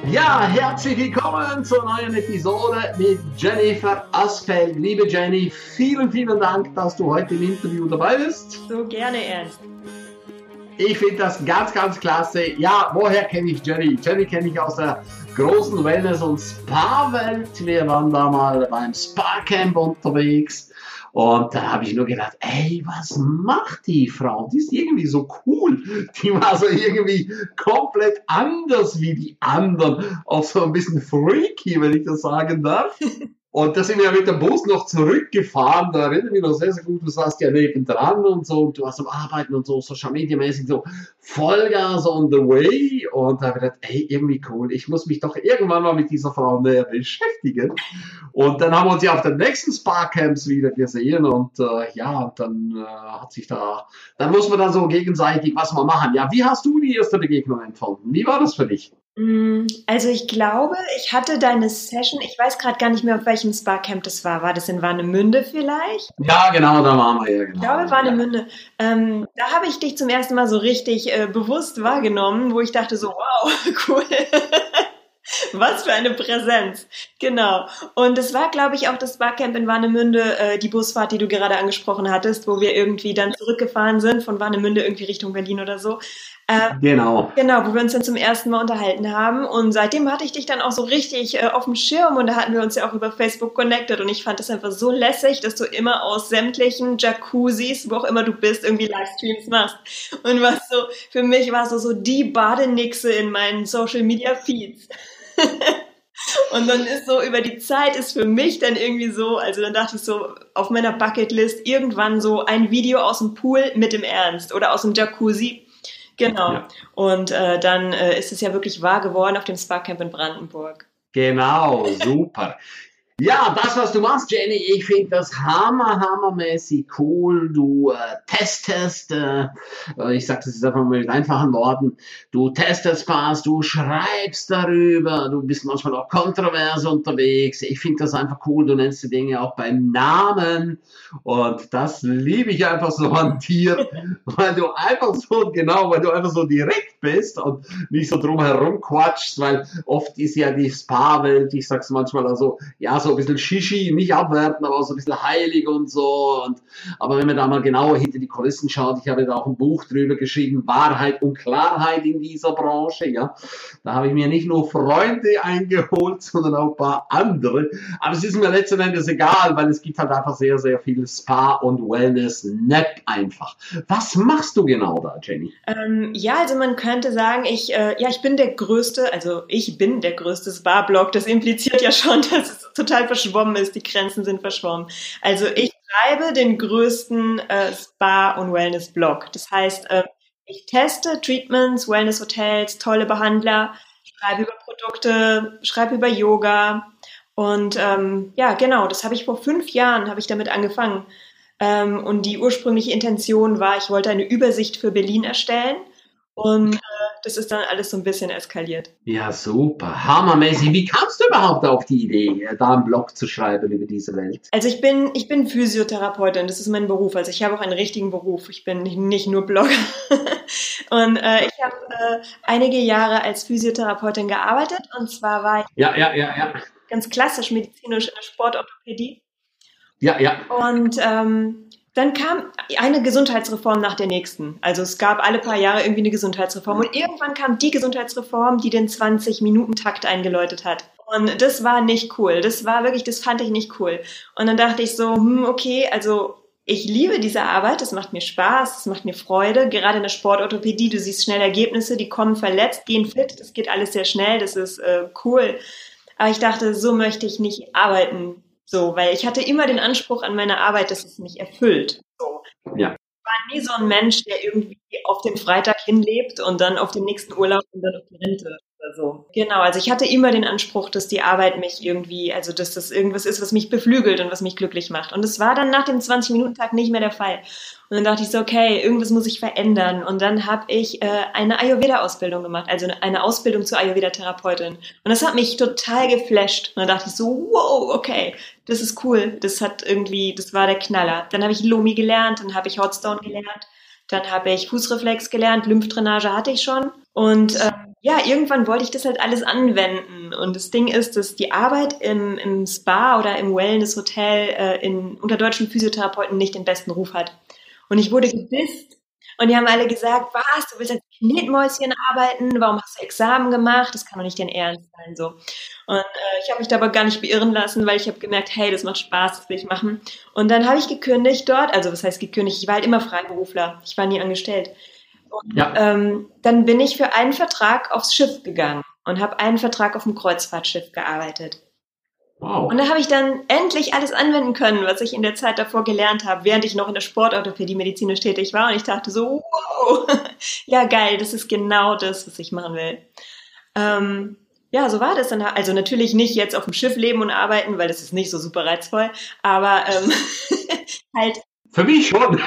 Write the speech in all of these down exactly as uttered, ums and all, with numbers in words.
Ja, herzlich willkommen zur neuen Episode mit Jennifer Asfeld. Liebe Jenny, vielen, vielen Dank, dass du heute im Interview dabei bist. So gerne, Ernst. Ich finde das ganz, ganz klasse. Ja, woher kenne ich Jenny? Jenny kenne ich aus der großen Wellness- und Spa-Welt. Wir waren da mal beim Spa-Camp unterwegs. Und da habe ich nur gedacht, ey, was macht die Frau? Die ist irgendwie so cool. Die war so irgendwie komplett anders wie die anderen. Auch so ein bisschen freaky, wenn ich das sagen darf. Und da sind wir mit dem Bus noch zurückgefahren. Da erinnere ich mich noch sehr, sehr gut. Du saßt ja nebendran und so. Und du warst am Arbeiten und so, social media mäßig so Vollgas on the way. Und da habe ich gedacht, ey, irgendwie cool. Ich muss mich doch irgendwann mal mit dieser Frau näher beschäftigen. Und dann haben wir uns ja auf den nächsten Spa-Camps wieder gesehen. Und äh, ja, und dann äh, hat sich da, dann muss man dann so gegenseitig was mal machen. Ja, wie hast du die erste Begegnung empfunden? Wie war das für dich? Also ich glaube, ich hatte deine Session, ich weiß gerade gar nicht mehr, auf welchem Spa-Camp das war. War das in Warnemünde vielleicht? Ja, genau, da waren wir ja. Genau. Ich glaube, Warnemünde. Ähm, da habe ich dich zum ersten Mal so richtig äh, bewusst wahrgenommen, wo ich dachte so, wow, cool. Was für eine Präsenz. Genau. Und es war, glaube ich, auch das Spa-Camp in Warnemünde, äh, die Busfahrt, die du gerade angesprochen hattest, wo wir irgendwie dann zurückgefahren sind von Warnemünde irgendwie Richtung Berlin oder so. Äh, genau. Genau, wo wir uns dann zum ersten Mal unterhalten haben. Und seitdem hatte ich dich dann auch so richtig äh, auf dem Schirm und da hatten wir uns ja auch über Facebook connected und ich fand das einfach so lässig, dass du immer aus sämtlichen Jacuzzis, wo auch immer du bist, irgendwie Livestreams machst. Und was so, für mich war so, so die Badenixe in meinen Social Media Feeds. Und dann ist so, über die Zeit ist für mich dann irgendwie so, also dann dachte ich so, auf meiner Bucketlist irgendwann so ein Video aus dem Pool mit dem Ernst oder aus dem Jacuzzi. Genau. Ja. Und äh, dann äh, ist es ja wirklich wahr geworden auf dem Spa-Camp in Brandenburg. Genau, super. Ja, das, was du machst, Jenny, ich finde das hammer, hammermäßig cool. Du äh, testest, äh, ich sage das jetzt einfach mal mit einfachen Worten, du testest was, du schreibst darüber, du bist manchmal auch kontrovers unterwegs. Ich finde das einfach cool, du nennst die Dinge auch beim Namen und das liebe ich einfach so an dir, weil du einfach so, genau, weil du einfach so direkt bist und nicht so drum herum quatschst, weil oft ist ja die Spa-Welt, ich sag's manchmal also, ja, so ein bisschen Shishi, nicht abwerten, aber so ein bisschen heilig und so. Und, aber wenn man da mal genauer hinter die Kulissen schaut, ich habe da auch ein Buch drüber geschrieben, Wahrheit und Klarheit in dieser Branche, ja. Da habe ich mir nicht nur Freunde eingeholt, sondern auch ein paar andere. Aber es ist mir letzten Endes egal, weil es gibt halt einfach sehr, sehr viel Spa und Wellness, nicht einfach. Was machst du genau da, Jenny? Ähm, ja, also man könnte sagen, ich, äh, ja, ich bin der größte, also ich bin der größte Spa-Blog. Das impliziert ja schon, dass es total verschwommen ist, die Grenzen sind verschwommen. Also ich schreibe den größten äh, Spa- und Wellness-Blog. Das heißt, äh, ich teste Treatments, Wellness-Hotels, tolle Behandler, schreibe über Produkte, schreibe über Yoga und ähm, ja, genau, das habe ich vor fünf Jahren, habe ich damit angefangen. Ähm, und die ursprüngliche Intention war, ich wollte eine Übersicht für Berlin erstellen. Und äh, das ist dann alles so ein bisschen eskaliert. Ja, super. Hammermäßig. Wie kamst du überhaupt auf die Idee, da einen Blog zu schreiben über diese Welt? Also ich bin, ich bin Physiotherapeutin, das ist mein Beruf. Also ich habe auch einen richtigen Beruf. Ich bin nicht, nicht nur Blogger. Und äh, ich habe äh, einige Jahre als Physiotherapeutin gearbeitet. Und zwar war ich ja, ja, ja, ja. ganz klassisch medizinisch in der Sportorthopädie. Ja, ja. Und ähm, dann kam eine Gesundheitsreform nach der nächsten. Also es gab alle paar Jahre irgendwie eine Gesundheitsreform. Und irgendwann kam die Gesundheitsreform, die den zwanzig-Minuten-Takt eingeläutet hat. Und das war nicht cool. Das war wirklich, das fand ich nicht cool. Und dann dachte ich so, hm, okay, also ich liebe diese Arbeit, das macht mir Spaß, das macht mir Freude. Gerade in der Sportorthopädie, du siehst schnell Ergebnisse, die kommen verletzt, gehen fit, das geht alles sehr schnell, das ist äh, cool. Aber ich dachte, so möchte ich nicht arbeiten. So, weil ich hatte immer den Anspruch an meine Arbeit, dass es mich erfüllt. So. Ja. Ich war nie so ein Mensch, der irgendwie auf den Freitag hinlebt und dann auf den nächsten Urlaub und dann auf die Rente oder so. Genau, also ich hatte immer den Anspruch, dass die Arbeit mich irgendwie, also dass das irgendwas ist, was mich beflügelt und was mich glücklich macht. Und das war dann nach dem zwanzig-Minuten-Tag nicht mehr der Fall. Und dann dachte ich so, okay, irgendwas muss ich verändern. Und dann habe ich äh, eine Ayurveda-Ausbildung gemacht, also eine Ausbildung zur Ayurveda-Therapeutin. Und das hat mich total geflasht. Und dann dachte ich so, wow, okay, das ist cool. Das hat irgendwie, das war der Knaller. Dann habe ich Lomi gelernt, dann habe ich Hotstone gelernt, dann habe ich Fußreflex gelernt, Lymphdrainage hatte ich schon. Und ähm, ja, irgendwann wollte ich das halt alles anwenden. Und das Ding ist, dass die Arbeit im, im Spa oder im Wellness-Hotel äh, in, unter deutschen Physiotherapeuten nicht den besten Ruf hat. Und ich wurde gedisst. Und die haben alle gesagt, was, du willst als Knetmäuschen arbeiten? Warum hast du Examen gemacht? Das kann doch nicht dein Ernst sein. So. Und äh, ich habe mich dabei gar nicht beirren lassen, weil ich habe gemerkt, hey, das macht Spaß, das will ich machen. Und dann habe ich gekündigt dort. Also was heißt gekündigt? Ich war halt immer Freiberufler. Ich war nie angestellt. Und Ja. ähm, dann bin ich für einen Vertrag aufs Schiff gegangen und habe einen Vertrag auf dem Kreuzfahrtschiff gearbeitet. Wow. Und da habe ich dann endlich alles anwenden können, was ich in der Zeit davor gelernt habe, während ich noch in der Sportorthopädie medizinisch tätig war. Und ich dachte so, wow, ja geil, das ist genau das, was ich machen will. Ähm, ja, so war das dann. Also natürlich nicht jetzt auf dem Schiff leben und arbeiten, weil das ist nicht so super reizvoll, aber ähm, halt. Für mich schon.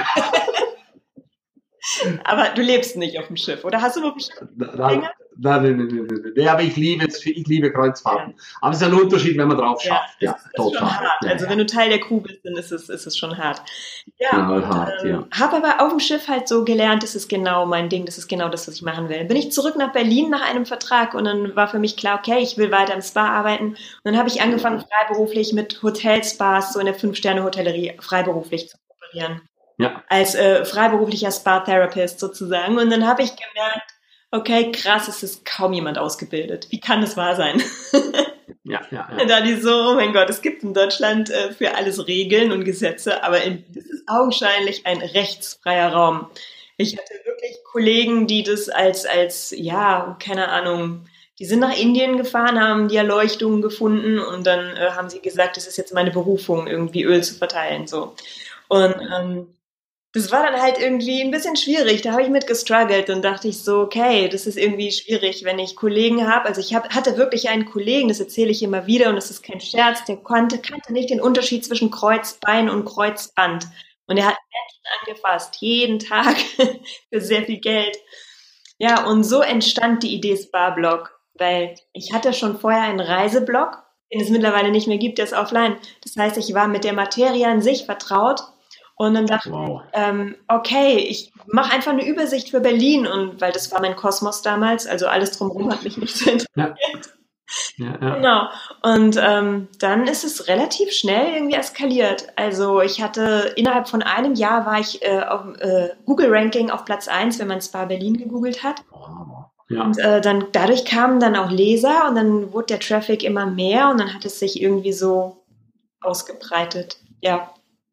Aber du lebst nicht auf dem Schiff, oder hast du noch ein Schiff? Nein, nein, nein, nein, nein, nein. Nee, aber ich liebe es, ich liebe Kreuzfahrten. Ja. Aber es ist ein Unterschied, wenn man drauf schafft. Ja, das ja ist total. Schon hart. Ja, also ja. wenn du Teil der Crew bist, dann ist es, ist es schon hart. Ja, ja und, hart, ähm, ja. Habe aber auf dem Schiff halt so gelernt, das ist genau mein Ding, das ist genau das, was ich machen will. Bin ich zurück nach Berlin nach einem Vertrag und dann war für mich klar, okay, ich will weiter im Spa arbeiten. Und dann habe ich angefangen, freiberuflich mit Hotelspas, so in der Fünf-Sterne-Hotellerie, freiberuflich zu kooperieren. Ja. Als äh, freiberuflicher Spa-Therapist sozusagen. Und dann habe ich gemerkt, okay, krass, es ist kaum jemand ausgebildet. Wie kann das wahr sein? Ja, ja, ja. Da die so, oh mein Gott, es gibt in Deutschland äh, für alles Regeln und Gesetze, aber in, das ist augenscheinlich ein rechtsfreier Raum. Ich hatte wirklich Kollegen, die das als, als, ja, keine Ahnung, die sind nach Indien gefahren, haben die Erleuchtungen gefunden und dann äh, haben sie gesagt, das ist jetzt meine Berufung, irgendwie Öl zu verteilen, so. Und ähm, das war dann halt irgendwie ein bisschen schwierig. Da habe ich mit gestruggelt und dachte ich so, okay, das ist irgendwie schwierig, wenn ich Kollegen habe. Also ich hab, hatte wirklich einen Kollegen, das erzähle ich immer wieder und das ist kein Scherz, der konnte, kannte nicht den Unterschied zwischen Kreuzbein und Kreuzband. Und er hat Menschen angefasst, jeden Tag für sehr viel Geld. Ja, und so entstand die Idee Spa-Blog, weil ich hatte schon vorher einen Reiseblog, den es mittlerweile nicht mehr gibt, der ist offline. Das heißt, ich war mit der Materie an sich vertraut. Und dann dachte wow. ich, ähm, okay, ich mache einfach eine Übersicht für Berlin und weil das war mein Kosmos damals, also alles drumherum hat mich nicht so interessiert. Ja. Ja, ja. Genau. Und ähm, dann ist es relativ schnell irgendwie eskaliert. Also ich hatte innerhalb von einem Jahr war ich äh, auf äh, Google Ranking auf Platz eins, wenn man Spa Berlin gegoogelt hat. Wow. Ja. Und äh, dann dadurch kamen dann auch Leser und dann wurde der Traffic immer mehr und dann hat es sich irgendwie so ausgebreitet. Ja.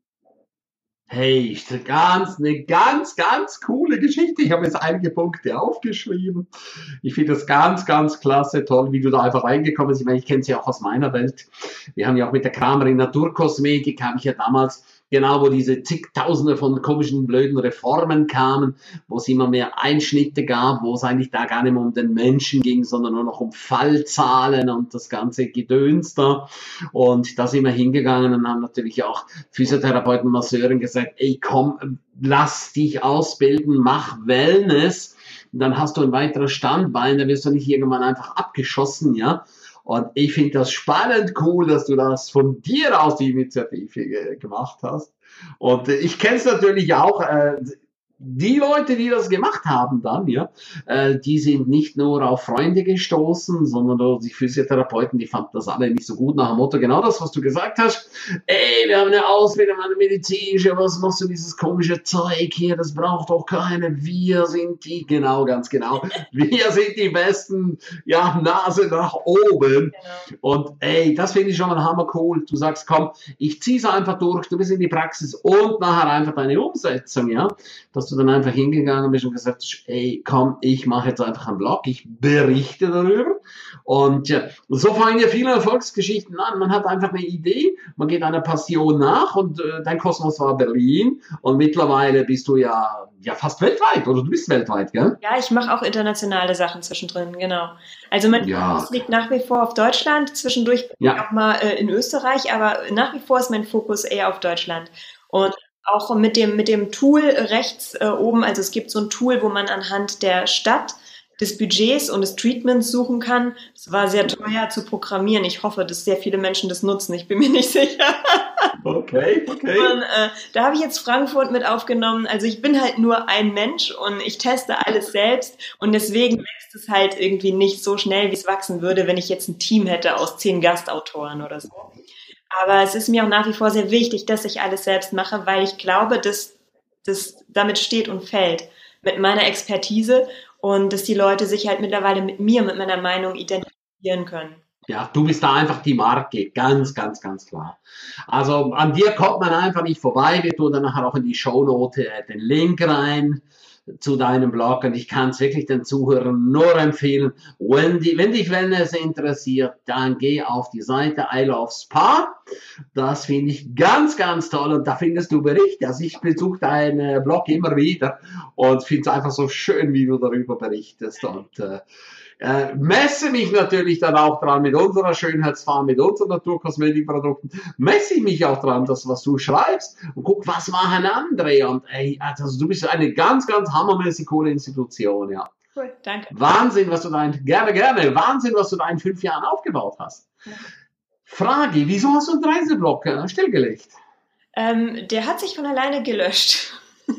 Hey, ganz, eine ganz, ganz coole Geschichte. Ich habe jetzt einige Punkte aufgeschrieben. Ich finde das ganz, ganz klasse, toll, wie du da einfach reingekommen bist. Ich meine, ich kenne es ja auch aus meiner Welt. Wir haben ja auch mit der Kramerin Naturkosmetik, habe ich ja damals, genau, wo diese zigtausende von komischen, blöden Reformen kamen, wo es immer mehr Einschnitte gab, wo es eigentlich da gar nicht mehr um den Menschen ging, sondern nur noch um Fallzahlen und das ganze Gedöns da. Und da sind wir hingegangen und haben natürlich auch Physiotherapeuten und Masseuren gesagt, ey, komm, lass dich ausbilden, mach Wellness. Und dann hast du ein weiteres Standbein, da wirst du nicht irgendwann einfach abgeschossen, ja. Und ich finde das spannend cool, dass du das von dir aus die Initiative gemacht hast. Und ich kenne es natürlich auch, äh, die Leute, die das gemacht haben dann, ja, äh, die sind nicht nur auf Freunde gestoßen, sondern auch die Physiotherapeuten, die fanden das alle nicht so gut nach dem Motto, genau das, was du gesagt hast. Ey, wir haben eine Ausbildung, eine medizinische, was machst du dieses komische Zeug hier, das braucht doch keine, wir sind die, genau, ganz genau, wir sind die Besten, ja, Nase nach oben. Genau. Und ey, das finde ich schon mal hammer cool. Du sagst, komm, ich zieh's einfach durch, du bist in die Praxis und nachher einfach deine Umsetzung, ja, dass du dann einfach hingegangen bist und gesagt hast, ey, komm, ich mache jetzt einfach einen Blog, ich berichte darüber. Und ja, so fangen ja viele Erfolgsgeschichten an. Man hat einfach eine Idee, man geht einer Passion nach und äh, dein Kosmos war Berlin und mittlerweile bist du ja, ja fast weltweit, oder du bist weltweit, gell? Ja, ich mache auch internationale Sachen zwischendrin, genau. Also mein ja. Fokus liegt nach wie vor auf Deutschland, zwischendurch bin ja. ich auch mal äh, in Österreich, aber nach wie vor ist mein Fokus eher auf Deutschland. Und auch mit dem, mit dem Tool rechts äh, oben, also es gibt so ein Tool, wo man anhand der Stadt, des Budgets und des Treatments suchen kann. Es war sehr teuer zu programmieren. Ich hoffe, dass sehr viele Menschen das nutzen. Ich bin mir nicht sicher. Okay, okay. Und äh, da habe ich jetzt Frankfurt mit aufgenommen. Also ich bin halt nur ein Mensch und ich teste alles selbst und deswegen wächst es halt irgendwie nicht so schnell, wie es wachsen würde, wenn ich jetzt ein Team hätte aus zehn Gastautoren oder so. Aber es ist mir auch nach wie vor sehr wichtig, dass ich alles selbst mache, weil ich glaube, dass das damit steht und fällt mit meiner Expertise und dass die Leute sich halt mittlerweile mit mir, mit meiner Meinung identifizieren können. Ja, du bist da einfach die Marke, ganz, ganz, ganz klar. Also an dir kommt man einfach nicht vorbei. Wir tun dann nachher auch in die Shownote den Link rein zu deinem Blog und ich kann es wirklich den Zuhörern nur empfehlen, wenn, die, wenn dich Wellness interessiert, dann geh auf die Seite I Love Spa. Das finde ich ganz, ganz toll und da findest du Berichte. Also ich besuche deinen Blog immer wieder und finde es einfach so schön, wie du darüber berichtest und äh, Äh, messe mich natürlich dann auch dran mit unserer Schönheitsfarm, mit unseren Naturkosmetikprodukten, messe ich mich auch dran, das, was du schreibst und guck, was machen andere und ey, also du bist eine ganz, ganz hammermäßig coole Institution, ja. Cool, danke. Wahnsinn, was du da in, gerne, gerne, Wahnsinn, was du da in fünf Jahren aufgebaut hast. Ja. Frage, wieso hast du einen Reiseblock äh, stillgelegt? Ähm, der hat sich von alleine gelöscht.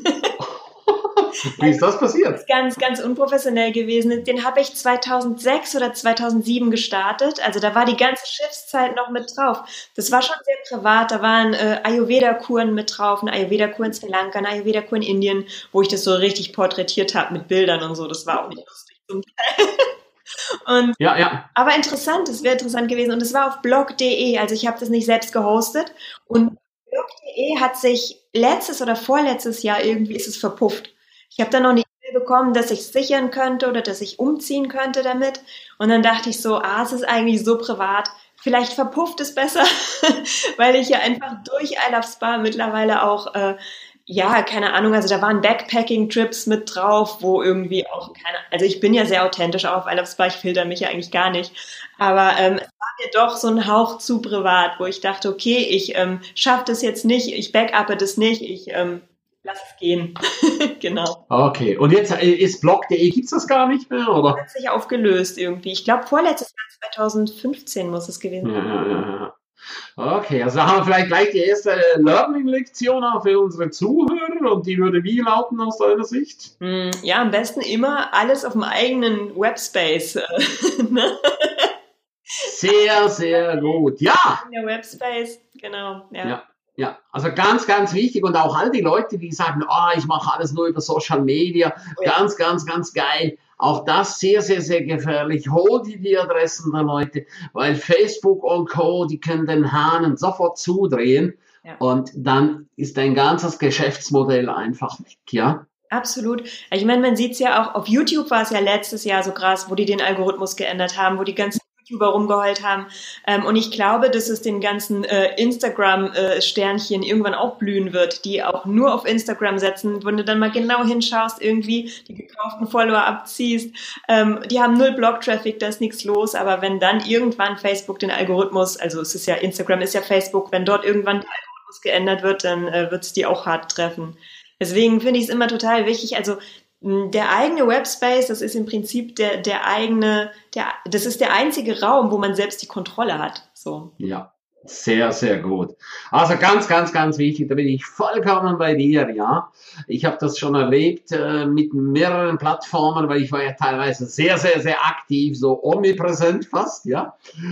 Wie ist das passiert? Das ist ganz, ganz unprofessionell gewesen. Den habe ich zweitausendsechs oder zweitausendsieben gestartet. Also da war die ganze Schiffszeit noch mit drauf. Das war schon sehr privat. Da waren äh, Ayurveda-Kuren mit drauf, eine Ayurveda-Kur in Sri Lanka, eine Ayurveda-Kur in Indien, wo ich das so richtig porträtiert habe mit Bildern und so. Das war auch nicht lustig zum Teil. Und, ja, ja. Aber interessant, es wäre interessant gewesen. Und es war auf blog punkt de, also ich habe das nicht selbst gehostet. Und blog punkt de hat sich letztes oder vorletztes Jahr irgendwie ist es verpufft. Ich habe dann noch eine E-Mail bekommen, dass ich es sichern könnte oder dass ich umziehen könnte damit. Und dann dachte ich so, ah, es ist eigentlich so privat. Vielleicht verpufft es besser, weil ich ja einfach durch I Love Spa mittlerweile auch, äh, ja, keine Ahnung, also da waren Backpacking-Trips mit drauf, wo irgendwie auch keine, also ich bin ja sehr authentisch auch auf I Love Spa, ich filter mich ja eigentlich gar nicht. Aber ähm, es war mir doch so ein Hauch zu privat, wo ich dachte, okay, ich ähm, schaffe das jetzt nicht, ich backuppe das nicht, ich ähm, lass es gehen. Genau. Okay, und jetzt ist blog punkt de, gibt es das gar nicht mehr, oder? Das hat sich aufgelöst irgendwie. Ich glaube, vorletztes Jahr zweitausendfünfzehn muss es gewesen sein. Ja, ja, ja. Okay, also haben wir vielleicht gleich die erste Learning-Lektion auch für unsere Zuhörer und die würde wie lauten aus deiner Sicht? Ja, am besten immer alles auf dem eigenen Webspace. Sehr, sehr gut. Ja! In der Webspace, genau. Ja. ja. Ja, also ganz, ganz wichtig und auch all die Leute, die sagen, ah, oh, ich mache alles nur über Social Media, oh ja. ganz, ganz, ganz geil. Auch das sehr, sehr, sehr gefährlich. Hol dir die Adressen der Leute, weil Facebook und Co., die können den Hahn sofort zudrehen ja. und dann ist dein ganzes Geschäftsmodell einfach weg, ja? Absolut. Ich meine, man sieht es ja auch, auf YouTube war es ja letztes Jahr so krass, wo die den Algorithmus geändert haben, wo die ganzen YouTuber rumgeheult haben. Ähm, und ich glaube, dass es den ganzen äh, Instagram-Sternchen äh, irgendwann auch blühen wird, die auch nur auf Instagram setzen. Wenn du dann mal genau hinschaust, irgendwie die gekauften Follower abziehst, ähm, die haben null Blog-Traffic, da ist nichts los. Aber wenn dann irgendwann Facebook den Algorithmus, also es ist ja, Instagram ist ja Facebook, wenn dort irgendwann der Algorithmus geändert wird, dann äh, wird es die auch hart treffen. Deswegen finde ich es immer total wichtig, also der eigene Webspace, das ist im Prinzip der, der eigene, der, das ist der einzige Raum, wo man selbst die Kontrolle hat. So. Ja, sehr, sehr gut. Also ganz, ganz, ganz wichtig, da bin ich vollkommen bei dir, ja. Ich habe das schon erlebt äh, mit mehreren Plattformen, weil ich war ja teilweise sehr, sehr, sehr aktiv, so omnipräsent fast, ja.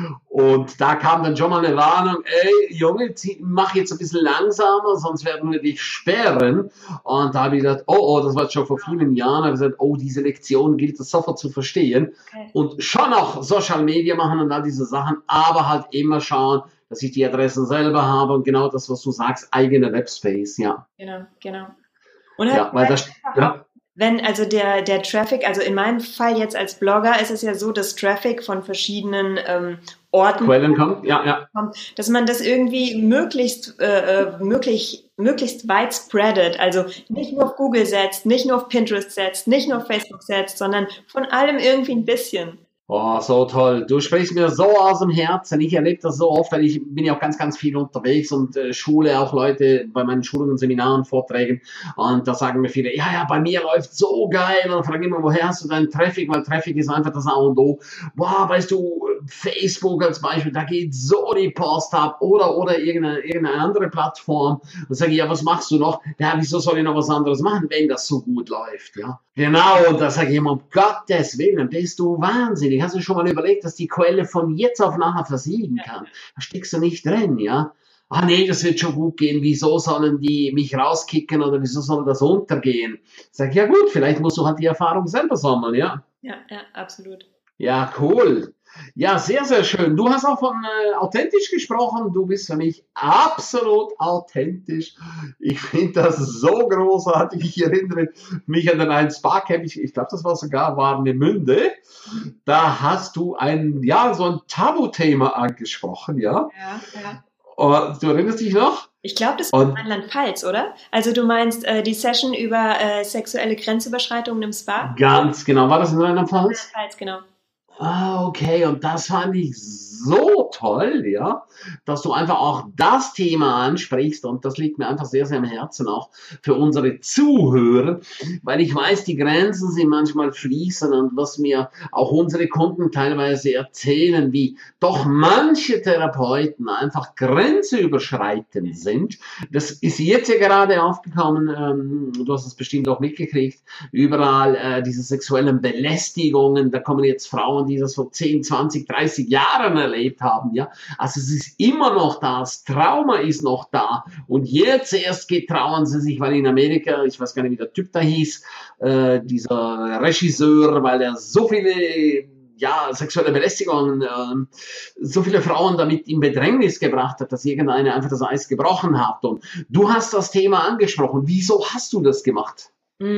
Und da kam dann schon mal eine Warnung, ey, Junge, zieh, mach jetzt ein bisschen langsamer, sonst werden wir dich sperren. Und da habe ich gedacht, oh, oh, das war schon vor vielen Jahren, habe ich gesagt, oh, diese Lektion gilt es sofort zu verstehen. Okay. Und schon auch Social Media machen und all diese Sachen, aber halt immer schauen, dass ich die Adressen selber habe und genau das, was du sagst, eigene Webspace, ja. Genau, genau. Und halt ja, weil das, ja. Wenn also der, der Traffic, also in meinem Fall jetzt als Blogger ist es ja so, dass Traffic von verschiedenen ähm, Orten Quellen kommt, ja, ja. kommt, dass man das irgendwie möglichst, äh, möglich, möglichst weit spreadet, also nicht nur auf Google setzt, nicht nur auf Pinterest setzt, nicht nur auf Facebook setzt, sondern von allem irgendwie ein bisschen. Oh, so toll. Du sprichst mir so aus dem Herzen. Ich erlebe das so oft, weil ich bin ja auch ganz, ganz viel unterwegs und äh, schule auch Leute bei meinen Schulungen, Seminaren, Vorträgen. Und da sagen mir viele, ja, ja, bei mir läuft so geil. Und dann frage ich immer, woher hast du deinen Traffic? Weil Traffic ist einfach das A und O. Boah, weißt du, Facebook als Beispiel, da geht so die Post ab oder, oder irgendeine, irgendeine andere Plattform. Und sage ich, ja, was machst du noch? Ja, wieso soll ich noch was anderes machen, wenn das so gut läuft? Ja, genau. Und da sage ich immer, um Gottes Willen, bist du wahnsinnig. Hast du schon mal überlegt, dass die Quelle von jetzt auf nachher versiegen kann? Da steckst du nicht drin, ja. Ah nee, das wird schon gut gehen, wieso sollen die mich rauskicken oder wieso soll das untergehen? Sag ich, ja gut, vielleicht musst du halt die Erfahrung selber sammeln, ja. Ja, ja, absolut. Ja, cool. Ja, sehr, sehr schön. Du hast auch von äh, authentisch gesprochen. Du bist für mich absolut authentisch. Ich finde das so großartig. Ich erinnere mich an ein Spa-Camp. Ich, ich glaube, das war sogar Warnemünde. Da hast du ein, ja, so ein Tabuthema angesprochen, ja. Ja, ja. Und du erinnerst dich noch? Ich glaube, das war Rheinland-Pfalz, oder? Also du meinst äh, die Session über äh, sexuelle Grenzüberschreitungen im Spa? Ganz genau. War das in Rheinland-Pfalz? Rheinland-Pfalz, genau. Ah, okay. Und das fand ich so toll, ja, dass du einfach auch das Thema ansprichst. Und das liegt mir einfach sehr, sehr am Herzen, auch für unsere Zuhörer, weil ich weiß, die Grenzen sind manchmal fließend und was mir auch unsere Kunden teilweise erzählen, wie doch manche Therapeuten einfach grenzüberschreitend sind. Das ist jetzt ja gerade aufgekommen, ähm, du hast es bestimmt auch mitgekriegt, überall äh, diese sexuellen Belästigungen, da kommen jetzt Frauen, die das vor zehn, zwanzig, dreißig Jahren erlebt haben, ja. Also es ist immer noch da, das Trauma ist noch da. Und jetzt erst getrauen sie sich, weil in Amerika, ich weiß gar nicht, wie der Typ da hieß, äh, dieser Regisseur, weil er so viele, ja, sexuelle Belästigungen, äh, so viele Frauen damit in Bedrängnis gebracht hat, dass irgendeine einfach das Eis gebrochen hat. Und du hast das Thema angesprochen. Wieso hast du das gemacht?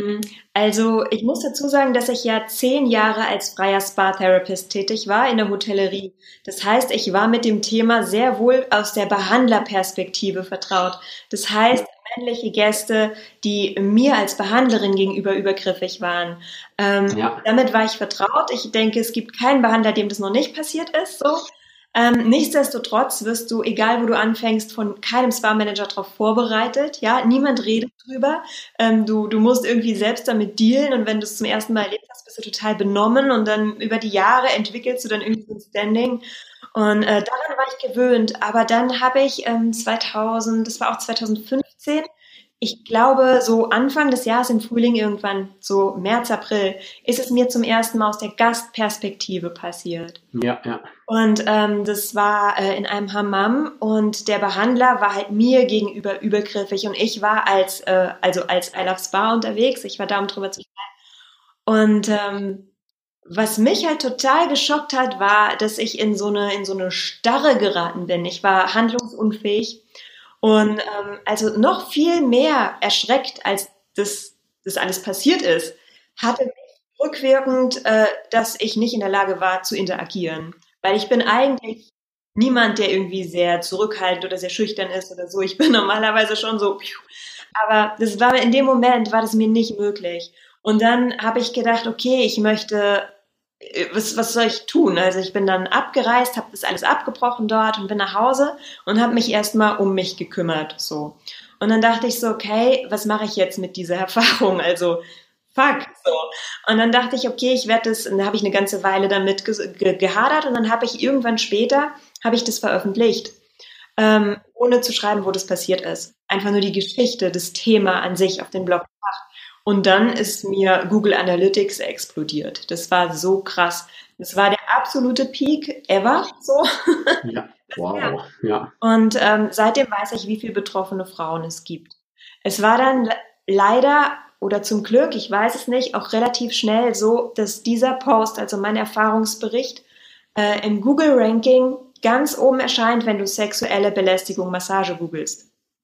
Also ich muss dazu sagen, dass ich ja zehn Jahre als freier Spa-Therapist tätig war in der Hotellerie. Das heißt, ich war mit dem Thema sehr wohl aus der Behandlerperspektive vertraut. Das heißt, männliche Gäste, die mir als Behandlerin gegenüber übergriffig waren. Ähm, ja. Damit war ich vertraut. Ich denke, es gibt keinen Behandler, dem das noch nicht passiert ist. So. Ähm, nichtsdestotrotz wirst du, egal wo du anfängst, von keinem Spa-Manager darauf vorbereitet. Ja, niemand redet drüber. Ähm, du, du musst irgendwie selbst damit dealen und wenn du es zum ersten Mal erlebt hast, bist du total benommen und dann über die Jahre entwickelst du dann irgendwie so ein Standing. Und äh, daran war ich gewöhnt. Aber dann habe ich ähm, zweitausend, das war auch zweitausendfünfzehn, ich glaube, so Anfang des Jahres im Frühling irgendwann, so März, April, ist es mir zum ersten Mal aus der Gastperspektive passiert. Ja, ja. Und ähm, das war äh, in einem Hammam und der Behandler war halt mir gegenüber übergriffig und ich war als, äh, also als I Love Spa unterwegs. Ich war da, um drüber zu schreiben. Und ähm, was mich halt total geschockt hat, war, dass ich in so eine, in so eine Starre geraten bin. Ich war handlungsunfähig. Und ähm, also noch viel mehr erschreckt, als das, das alles passiert ist, hatte mich rückwirkend, äh, dass ich nicht in der Lage war zu interagieren. Weil ich bin eigentlich niemand, der irgendwie sehr zurückhaltend oder sehr schüchtern ist oder so. Ich bin normalerweise schon so, aber das war in dem Moment, war das mir nicht möglich. Und dann habe ich gedacht, okay, ich möchte... Was, was soll ich tun? Also ich bin dann abgereist, habe das alles abgebrochen dort und bin nach Hause und habe mich erstmal um mich gekümmert. So. Und dann dachte ich so, okay, was mache ich jetzt mit dieser Erfahrung? Also fuck. So. Und dann dachte ich, okay, ich werde das, und dann habe ich eine ganze Weile damit ge- ge- gehadert und dann habe ich irgendwann später, habe ich das veröffentlicht, ähm, ohne zu schreiben, wo das passiert ist. Einfach nur die Geschichte, das Thema an sich auf den Blog gebracht. Und dann ist mir Google Analytics explodiert. Das war so krass. Das war der absolute Peak ever. So. Ja, wow. Ja. Und ähm, seitdem weiß ich, wie viele betroffene Frauen es gibt. Es war dann le- leider oder zum Glück, ich weiß es nicht, auch relativ schnell so, dass dieser Post, also mein Erfahrungsbericht, äh, im Google-Ranking ganz oben erscheint, wenn du sexuelle Belästigung Massage googelst.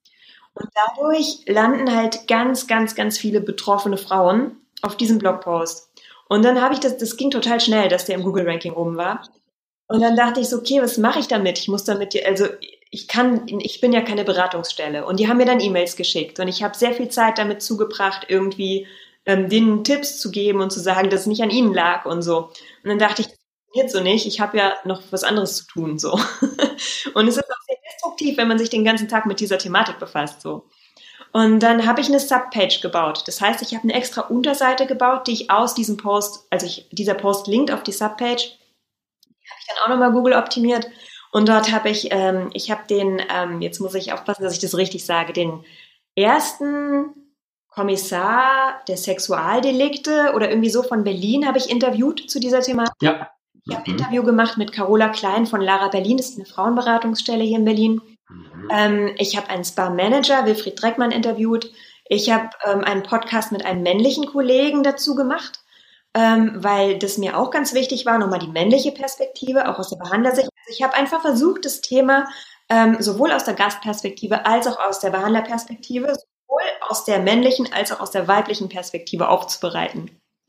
Und dadurch landen halt ganz, ganz, ganz viele betroffene Frauen auf diesem Blogpost. Und dann habe ich das, das ging total schnell, dass der im Google-Ranking oben war. Und dann dachte ich so, okay, was mache ich damit? Ich muss damit, also ich kann, ich bin ja keine Beratungsstelle. Und die haben mir dann E-Mails geschickt. Und ich habe sehr viel Zeit damit zugebracht, irgendwie ähm, denen Tipps zu geben und zu sagen, dass es nicht an ihnen lag und so. Und dann dachte ich, das funktioniert so nicht. Ich habe ja noch was anderes zu tun, so. Und es ist auch sehr destruktiv, wenn man sich den ganzen Tag mit dieser Thematik befasst, so. Und dann habe ich eine Subpage gebaut. Das heißt, ich habe eine extra Unterseite gebaut, die ich aus diesem Post, also ich, dieser Post linkt auf die Subpage, habe ich dann auch nochmal Google optimiert. Und dort habe ich, ähm, ich habe den, ähm, jetzt muss ich aufpassen, dass ich das richtig sage, den ersten Kommissar der Sexualdelikte oder irgendwie so von Berlin habe ich interviewt zu dieser Thematik. Ja. Ich habe ein Interview gemacht mit Carola Klein von Lara Berlin, das ist eine Frauenberatungsstelle hier in Berlin. Mhm. Ähm, ich habe einen Spa-Manager, Wilfried Dreckmann, interviewt. Ich habe ähm, einen Podcast mit einem männlichen Kollegen dazu gemacht, ähm, weil das mir auch ganz wichtig war, nochmal die männliche Perspektive, auch aus der Behandlersicht. Also ich habe einfach versucht, das Thema ähm, sowohl aus der Gastperspektive als auch aus der Behandlerperspektive, sowohl aus der männlichen als auch aus der weiblichen Perspektive aufzubereiten.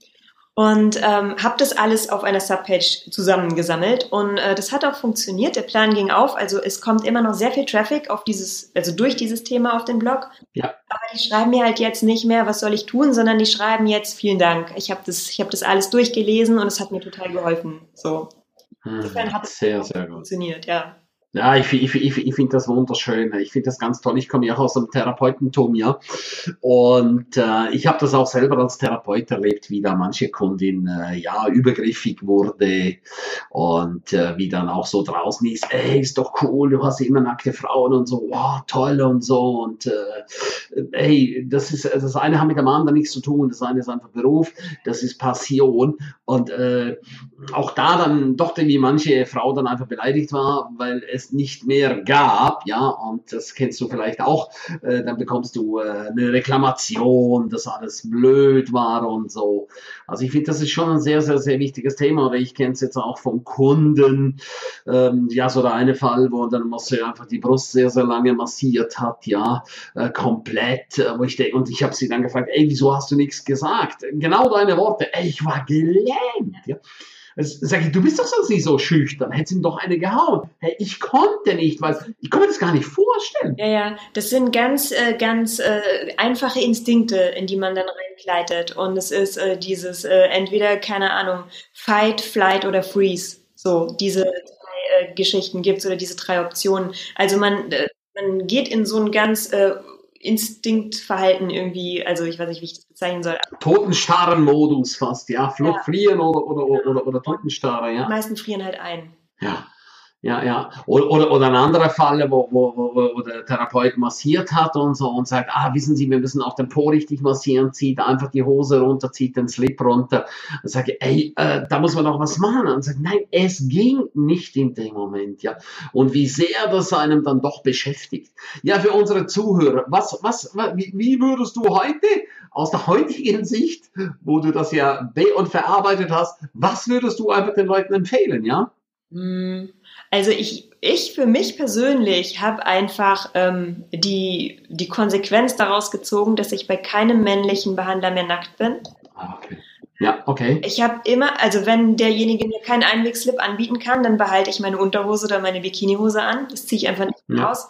Und ähm, habe das alles auf einer Subpage zusammengesammelt und äh, das hat auch funktioniert. Der Plan ging auf, also es kommt immer noch sehr viel Traffic auf dieses, also durch dieses Thema auf den Blog. Ja. Aber die schreiben mir halt jetzt nicht mehr, was soll ich tun, sondern die schreiben jetzt, vielen Dank. Ich habe das, ich habe das alles durchgelesen und es hat mir total geholfen. So. Insofern hat es sehr, sehr gut funktioniert, ja. Ja, ich, ich, ich, ich finde das wunderschön. Ich finde das ganz toll. Ich komme ja auch aus dem Therapeutentum, ja. Und äh, ich habe das auch selber als Therapeut erlebt, wie da manche Kundin äh, ja übergriffig wurde und äh, wie dann auch so draußen ist, ey, ist doch cool, du hast immer nackte Frauen und so, wow, toll und so. Und äh, ey, das ist das eine hat mit dem anderen nichts zu tun, das eine ist einfach Beruf, das ist Passion. Und äh, auch da dann doch irgendwie manche Frau dann einfach beleidigt war, weil es nicht mehr gab, ja, und das kennst du vielleicht auch, äh, dann bekommst du äh, eine Reklamation, dass alles blöd war und so. Also ich finde, das ist schon ein sehr, sehr, sehr wichtiges Thema, oder ich kenne es jetzt auch vom Kunden, ähm, ja, so der eine Fall, wo dann Masseur einfach die Brust sehr, sehr lange massiert hat, ja, äh, komplett, äh, wo ich denke, und ich habe sie dann gefragt, ey, wieso hast du nichts gesagt? Genau deine Worte, ey, ich war gelähmt, ja. Sag ich, du bist doch sonst nicht so schüchtern, hättest ihm doch eine gehauen. Hey, ich konnte nicht, weil ich konnte mir das gar nicht vorstellen. Ja, ja, das sind ganz, äh, ganz äh, einfache Instinkte, in die man dann reinkleidet. Und es ist äh, dieses äh, entweder, keine Ahnung, Fight, Flight oder Freeze. So, diese drei äh, Geschichten gibt's oder diese drei Optionen. Also man, äh, man geht in so ein ganz äh, Instinktverhalten irgendwie, also ich weiß nicht, wie ich das bezeichnen soll. Totenstarren-Modus fast, ja. Flucht, ja. Frieren oder, oder, oder, oder, oder Totenstarre, ja. Die meisten frieren halt ein. Ja. Ja, ja. Oder, oder, oder ein anderer Fall, wo, wo, wo, wo der Therapeut massiert hat und so und sagt, ah, wissen Sie, wir müssen auch den Po richtig massieren, zieht einfach die Hose runter, zieht den Slip runter und sagt, ey, äh, da muss man doch was machen. Und sagt, nein, es ging nicht in dem Moment, ja. Und wie sehr das einem dann doch beschäftigt. Ja, für unsere Zuhörer, was, was, wie, wie würdest du heute, aus der heutigen Sicht, wo du das ja be- und verarbeitet hast, was würdest du einfach den Leuten empfehlen, ja? Also ich, ich für mich persönlich habe einfach ähm, die, die Konsequenz daraus gezogen, dass ich bei keinem männlichen Behandler mehr nackt bin. Okay. Ja, okay. Ich habe immer, also wenn derjenige mir keinen Einwegslip anbieten kann, dann behalte ich meine Unterhose oder meine Bikinihose an. Das ziehe ich einfach nicht mehr ja. aus.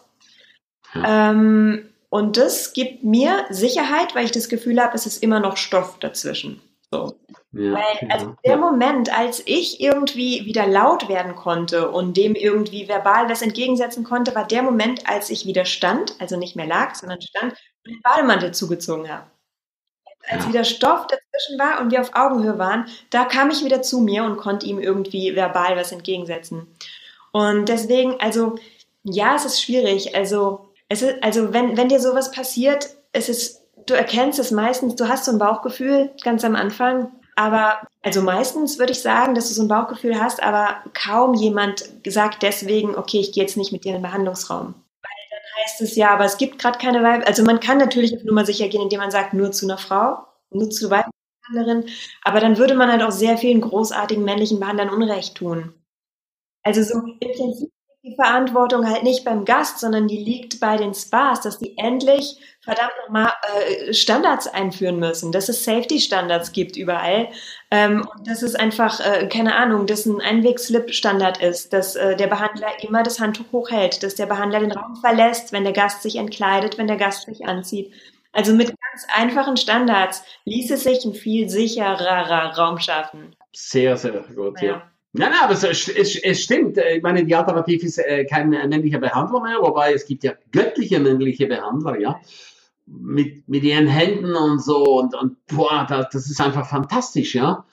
Ja. Ähm, und das gibt mir Sicherheit, weil ich das Gefühl habe, es ist immer noch Stoff dazwischen. So. Ja, Weil, also der ja. Moment, als ich irgendwie wieder laut werden konnte und dem irgendwie verbal was entgegensetzen konnte, war der Moment, als ich wieder stand, also nicht mehr lag, sondern stand und den Bademantel zugezogen habe. Als ja. wieder Stoff dazwischen war und wir auf Augenhöhe waren, da kam ich wieder zu mir und konnte ihm irgendwie verbal was entgegensetzen. Und deswegen, also, ja, es ist schwierig. Also, es ist, also wenn, wenn dir sowas passiert, es ist, du erkennst es meistens, du hast so ein Bauchgefühl ganz am Anfang. Aber, also meistens würde ich sagen, dass du so ein Bauchgefühl hast, aber kaum jemand sagt deswegen, okay, ich gehe jetzt nicht mit dir in den Behandlungsraum. Weil dann heißt es ja, aber es gibt gerade keine Weib. Also man kann natürlich auf Nummer sicher gehen, indem man sagt, nur zu einer Frau, nur zu weiblichen Behandlerin. Aber dann würde man halt auch sehr vielen großartigen männlichen Behandlern Unrecht tun. Also so im Prinzip die Verantwortung halt nicht beim Gast, sondern die liegt bei den Spas, dass die endlich verdammt nochmal äh, Standards einführen müssen, dass es Safety-Standards gibt überall ähm, und dass es einfach, äh, keine Ahnung, dass ein Einweg-Slip-Standard ist, dass äh, der Behandler immer das Handtuch hochhält, dass der Behandler den Raum verlässt, wenn der Gast sich entkleidet, wenn der Gast sich anzieht. Also mit ganz einfachen Standards ließe sich ein viel sichererer Raum schaffen. Sehr, sehr gut, ja. ja. Nein, nein, aber es, es, es stimmt. Ich meine, die Alternative ist äh, kein männlicher Behandler mehr, wobei es gibt ja göttliche männliche Behandler, ja, mit, mit ihren Händen und so und, und boah, das, das ist einfach fantastisch, ja.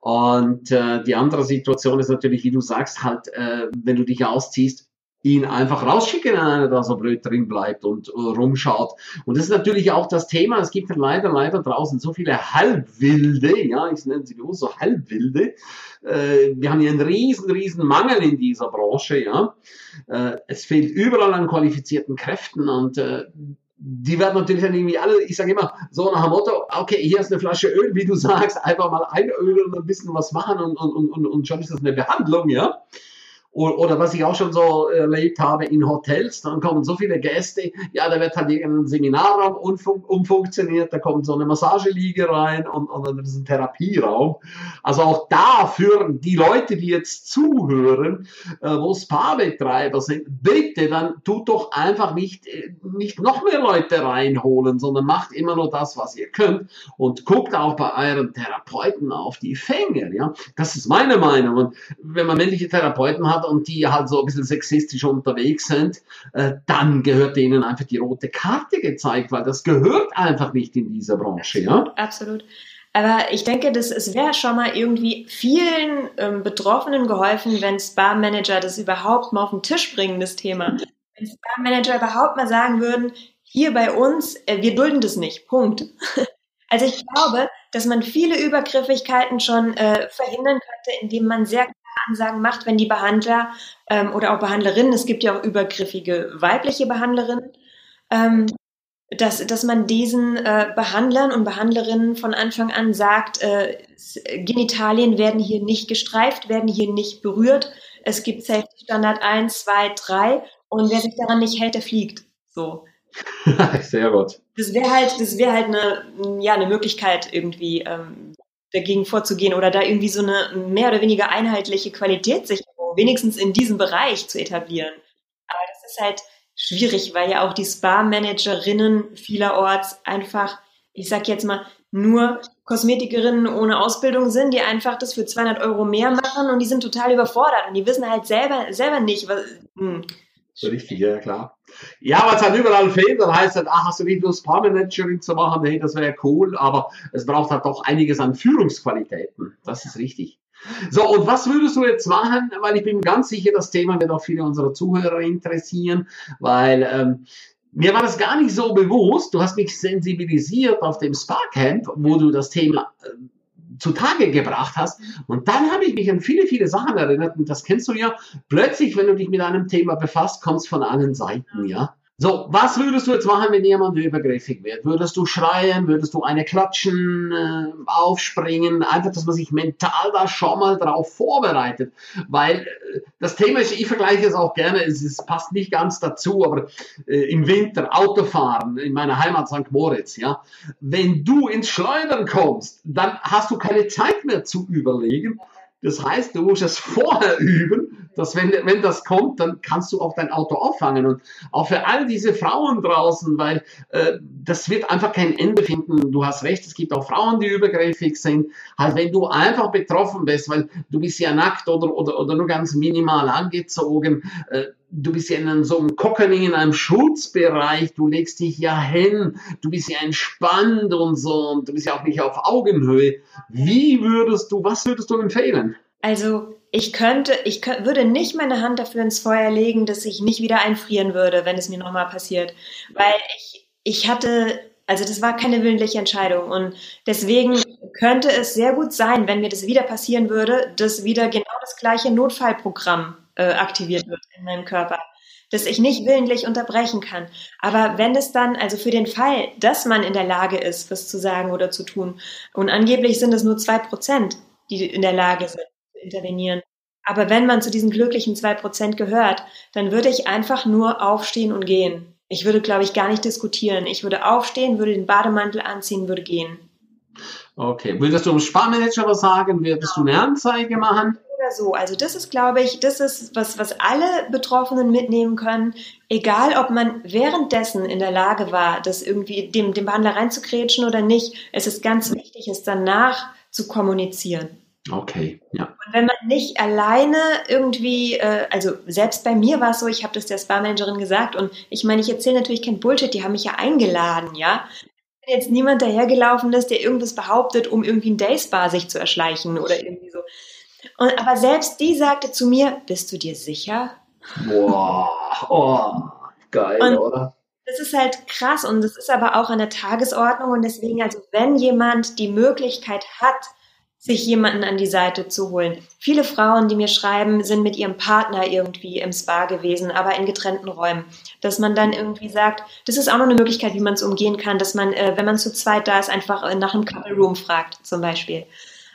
Und äh, die andere Situation ist natürlich, wie du sagst, halt, äh, wenn du dich ausziehst, ihn einfach rausschicken, wenn einer da so blöd drin bleibt und uh, rumschaut. Und das ist natürlich auch das Thema, es gibt leider, leider draußen so viele Halbwilde, ja, ich nenne sie bewusst so Halbwilde. Äh, wir haben hier einen riesen, riesen Mangel in dieser Branche, ja. Äh, es fehlt überall an qualifizierten Kräften und äh, die werden natürlich dann irgendwie alle, ich sage immer, so nach dem Motto, okay, hier ist eine Flasche Öl, wie du sagst, einfach mal einölen und ein bisschen was machen und, und, und, und schon ist das eine Behandlung, ja. Oder was ich auch schon so erlebt habe in Hotels, dann kommen so viele Gäste, ja, da wird halt irgendein Seminarraum umfun- umfunktioniert, da kommt so eine Massageliege rein und, und das ist ein Therapieraum. Also auch da für die Leute, die jetzt zuhören, äh, wo Spa-Betreiber sind, bitte, dann tut doch einfach nicht, nicht noch mehr Leute reinholen, sondern macht immer nur das, was ihr könnt und guckt auch bei euren Therapeuten auf die Finger, ja. Das ist meine Meinung. Und wenn man männliche Therapeuten hat, und die halt so ein bisschen sexistisch unterwegs sind, äh, dann gehört denen einfach die rote Karte gezeigt, weil das gehört einfach nicht in dieser Branche. Absolut, ja. Absolut. Aber ich denke, das, es wäre schon mal irgendwie vielen ähm, Betroffenen geholfen, wenn Spa-Manager das überhaupt mal auf den Tisch bringen, das Thema. Wenn Spa-Manager überhaupt mal sagen würden, hier bei uns, äh, wir dulden das nicht, Punkt. Also ich glaube, dass man viele Übergriffigkeiten schon äh, verhindern könnte, indem man sehr Ansagen macht, wenn die Behandler ähm, oder auch Behandlerinnen, es gibt ja auch übergriffige weibliche Behandlerinnen, ähm, dass, dass man diesen äh, Behandlern und Behandlerinnen von Anfang an sagt, äh, Genitalien werden hier nicht gestreift, werden hier nicht berührt. Es gibt Safety Standard eins, zwei, drei und wer sich daran nicht hält, der fliegt. So. Sehr gut. Das wäre halt, das wäre halt eine, ja, eine Möglichkeit irgendwie, ähm, dagegen vorzugehen oder da irgendwie so eine mehr oder weniger einheitliche Qualitätssicherung wenigstens in diesem Bereich zu etablieren. Aber das ist halt schwierig, weil ja auch die Spa-Managerinnen vielerorts einfach, ich sag jetzt mal, nur Kosmetikerinnen ohne Ausbildung sind, die einfach das für zweihundert Euro mehr machen und die sind total überfordert und die wissen halt selber, selber nicht, was... Hm. Richtig, ja klar. Ja, was halt überall fehlt, dann heißt halt, ach, hast du nicht Lust, Spa-Managerin zu machen? Nee, das wäre cool, aber es braucht halt doch einiges an Führungsqualitäten. Das ist richtig. So, und was würdest du jetzt machen? Weil ich bin ganz sicher, das Thema wird auch viele unserer Zuhörer interessieren, weil ähm, mir war das gar nicht so bewusst. Du hast mich sensibilisiert auf dem Spa-Camp, wo du das Thema äh, zutage gebracht hast. Und dann habe ich mich an viele, viele Sachen erinnert. Und das kennst du ja. Plötzlich, wenn du dich mit einem Thema befasst, kommst von allen Seiten, ja. So, was würdest du jetzt machen, wenn jemand übergriffig wird? Würdest du schreien? Würdest du eine klatschen, äh, aufspringen? Einfach, dass man sich mental da schon mal drauf vorbereitet. Weil äh, das Thema ist, ich vergleiche es auch gerne, es, es passt nicht ganz dazu, aber äh, im Winter Autofahren in meiner Heimat Sankt Moritz, ja. Wenn du ins Schleudern kommst, dann hast du keine Zeit mehr zu überlegen. Das heißt, du musst es vorher üben, dass wenn, wenn das kommt, dann kannst du auch dein Auto auffangen. Und auch für all diese Frauen draußen, weil äh, das wird einfach kein Ende finden. Du hast recht, es gibt auch Frauen, die übergriffig sind. Halt, wenn du einfach betroffen bist, weil du bist ja nackt oder, oder, oder nur ganz minimal angezogen, äh, du bist ja in so einem Cockening, in einem Schutzbereich, du legst dich ja hin, du bist ja entspannt und so, und du bist ja auch nicht auf Augenhöhe. Wie würdest du, was würdest du empfehlen? Also ich könnte, ich könnte, würde nicht meine Hand dafür ins Feuer legen, dass ich nicht wieder einfrieren würde, wenn es mir nochmal passiert. Weil ich, ich hatte, also das war keine willentliche Entscheidung und deswegen könnte es sehr gut sein, wenn mir das wieder passieren würde, dass wieder genau das gleiche Notfallprogramm äh, aktiviert wird in meinem Körper, dass ich nicht willentlich unterbrechen kann. Aber wenn es dann, also für den Fall, dass man in der Lage ist, was zu sagen oder zu tun, und angeblich sind es nur zwei Prozent, die in der Lage sind, zu intervenieren. Aber wenn man zu diesen glücklichen zwei Prozent gehört, dann würde ich einfach nur aufstehen und gehen. Ich würde, glaube ich, gar nicht diskutieren. Ich würde aufstehen, würde den Bademantel anziehen, würde gehen. Okay. Würdest du im Sparmanager was sagen? Würdest du eine Anzeige machen? Oder so. Also das ist, glaube ich, das ist was, was alle Betroffenen mitnehmen können. Egal, ob man währenddessen in der Lage war, das irgendwie dem, dem Behandler reinzukrätschen oder nicht. Es ist ganz wichtig, es danach zu kommunizieren. Okay, ja. Und wenn man nicht alleine irgendwie, äh, also selbst bei mir war es so, ich habe das der Spa-Managerin gesagt und ich meine, ich erzähle natürlich kein Bullshit, die haben mich ja eingeladen, ja. bin jetzt niemand dahergelaufen ist, der irgendwas behauptet, um irgendwie ein Dayspa sich zu erschleichen oder irgendwie so. Und, aber selbst die sagte zu mir, bist du dir sicher? Boah, oh, geil, und oder? Das ist halt krass und das ist aber auch an der Tagesordnung und deswegen, also wenn jemand die Möglichkeit hat, sich jemanden an die Seite zu holen. Viele Frauen, die mir schreiben, sind mit ihrem Partner irgendwie im Spa gewesen, aber in getrennten Räumen. Dass man dann irgendwie sagt, das ist auch noch eine Möglichkeit, wie man es umgehen kann, dass man, äh, wenn man zu zweit da ist, einfach äh, nach einem Couple Room fragt, zum Beispiel.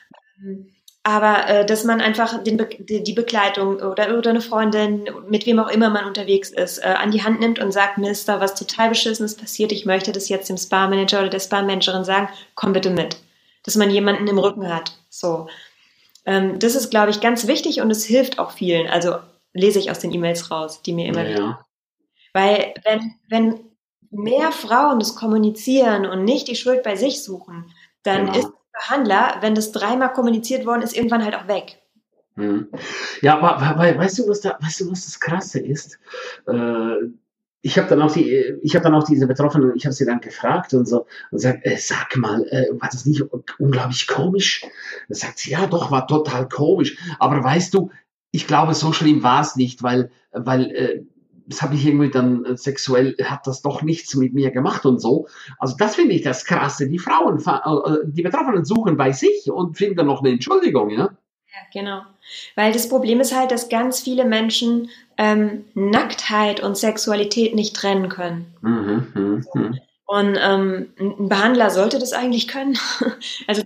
Aber äh, dass man einfach den Be- die Begleitung oder, oder eine Freundin, mit wem auch immer man unterwegs ist, äh, an die Hand nimmt und sagt, mir ist da was total Beschissenes passiert, ich möchte das jetzt dem Spa-Manager oder der Spa-Managerin sagen, komm bitte mit. Dass man jemanden im Rücken hat. So, ähm, das ist, glaube ich, ganz wichtig und es hilft auch vielen. Also lese ich aus den E-Mails raus, die mir immer Ja. wieder. Weil wenn, wenn mehr Frauen das kommunizieren und nicht die Schuld bei sich suchen, dann Genau. ist der Behandler, wenn das dreimal kommuniziert worden ist, irgendwann halt auch weg. Hm. Ja, aber we- weißt du, was da, weißt du, was das Krasse ist? Äh, ich habe dann auch die, ich habe dann auch diese Betroffenen, ich habe sie dann gefragt und so und sagt, äh, sag mal, äh, war das nicht unglaublich komisch? Da sagt sie, ja, doch, war total komisch. Aber weißt du, ich glaube, so schlimm war es nicht, weil, weil äh, das habe ich irgendwie dann äh, sexuell hat das doch nichts mit mir gemacht und so. Also das finde ich das Krasse. Die Frauen, fa- äh, die Betroffenen suchen bei sich und finden dann noch eine Entschuldigung, ja. Ja, genau. Weil das Problem ist halt, dass ganz viele Menschen ähm, Nacktheit und Sexualität nicht trennen können. Mhm, mhm, mhm. Und ähm, ein Behandler sollte das eigentlich können. Also,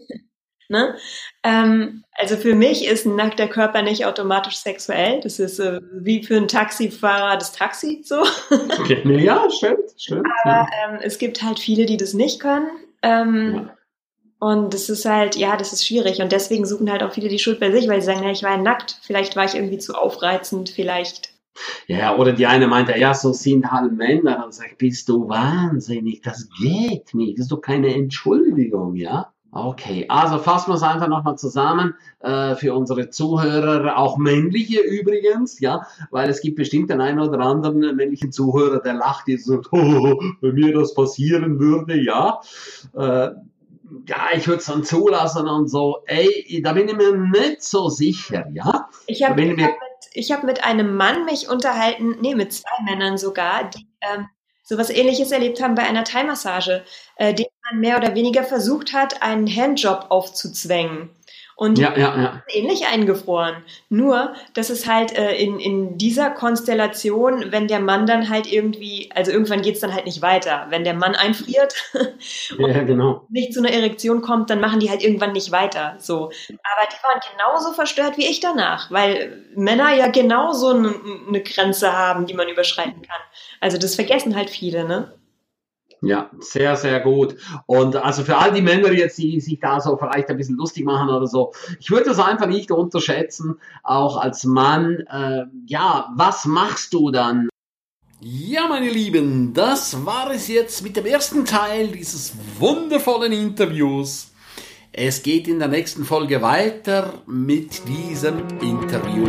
ne? ähm, also für mich ist ein nackter Körper nicht automatisch sexuell. Das ist äh, wie für einen Taxifahrer das Taxi so. Okay. Ja, stimmt, stimmt. Aber Ja. ähm, es gibt halt viele, die das nicht können. Ähm, Ja. Und das ist halt, ja, das ist schwierig. Und deswegen suchen halt auch viele die Schuld bei sich, weil sie sagen, ja, ich war ja nackt. Vielleicht war ich irgendwie zu aufreizend, vielleicht. Ja, oder die eine meinte, ja, so sind halt Männer. Dann sag ich, bist du wahnsinnig? Das geht nicht. Das ist doch keine Entschuldigung, ja? Okay, also fassen wir es einfach nochmal zusammen äh, für unsere Zuhörer, auch männliche übrigens, ja, weil es gibt bestimmt den einen oder anderen männlichen Zuhörer, der lacht jetzt und sagt, oh, wenn mir das passieren würde, ja. Äh, ja, ich würde es dann zulassen und so, ey, da bin ich mir nicht so sicher, ja. Ich habe Wenn ich mir- hab mit, ich hab mit einem Mann mich unterhalten, nee, mit zwei Männern sogar, die ähm, sowas Ähnliches erlebt haben bei einer Thai-Massage, äh, dem man mehr oder weniger versucht hat, einen Handjob aufzuzwängen. Und die Ja, ja, ja. ähnlich eingefroren. Nur, dass es halt äh, in, in dieser Konstellation, wenn der Mann dann halt irgendwie, also irgendwann geht's dann halt nicht weiter. Wenn der Mann einfriert und Ja, genau. nicht zu einer Erektion kommt, dann machen die halt irgendwann nicht weiter. So. Aber die waren genauso verstört wie ich danach, weil Männer ja genauso n- eine Grenze haben, die man überschreiten kann. Also das vergessen halt viele, ne? Ja, sehr, sehr gut. Und also für all die Männer jetzt, die sich da so vielleicht ein bisschen lustig machen oder so, ich würde das einfach nicht unterschätzen, auch als Mann. Äh, ja, was machst du dann? Ja, meine Lieben, das war es jetzt mit dem ersten Teil dieses wundervollen Interviews. Es geht in der nächsten Folge weiter mit diesem Interview.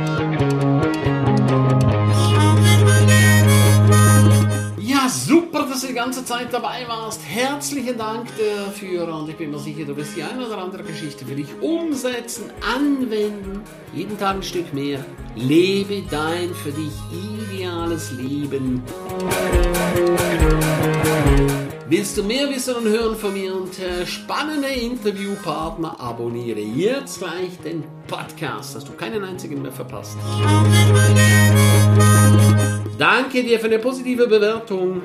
Ja, super, dass du die ganze Zeit dabei warst. Herzlichen Dank dafür und ich bin mir sicher, du wirst die eine oder andere Geschichte für dich umsetzen, anwenden. Jeden Tag ein Stück mehr. Lebe dein für dich ideales Leben. Willst du mehr wissen und hören von mir und äh, spannende Interviewpartner, abonniere jetzt gleich den Podcast, dass du keinen einzigen mehr verpasst. Danke dir für eine positive Bewertung.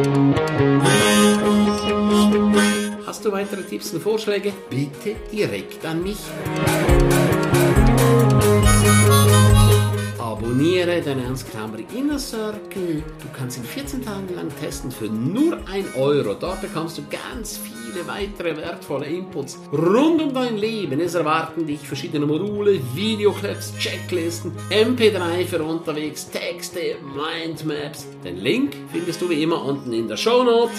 Hast du weitere Tipps und Vorschläge? Bitte direkt an mich. Abonniere den Ernst Kramri Inner Circle. Du kannst ihn vierzehn Tage lang testen für nur ein Euro. Dort bekommst du ganz viele weitere wertvolle Inputs rund um dein Leben. Es erwarten dich verschiedene Module, Videoclips, Checklisten, M P drei für unterwegs, Texte, Mindmaps. Den Link findest du wie immer unten in der Shownote.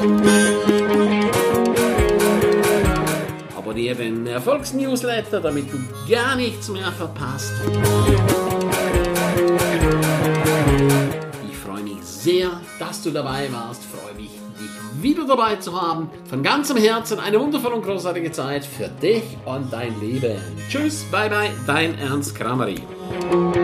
Abonniere den Erfolgsnewsletter, damit du gar nichts mehr verpasst. Ich freue mich sehr, dass du dabei warst. Freue mich, dich wieder dabei zu haben. Von ganzem Herzen eine wundervolle und großartige Zeit für dich und dein Leben. Tschüss, bye bye, dein Ernst Krameri.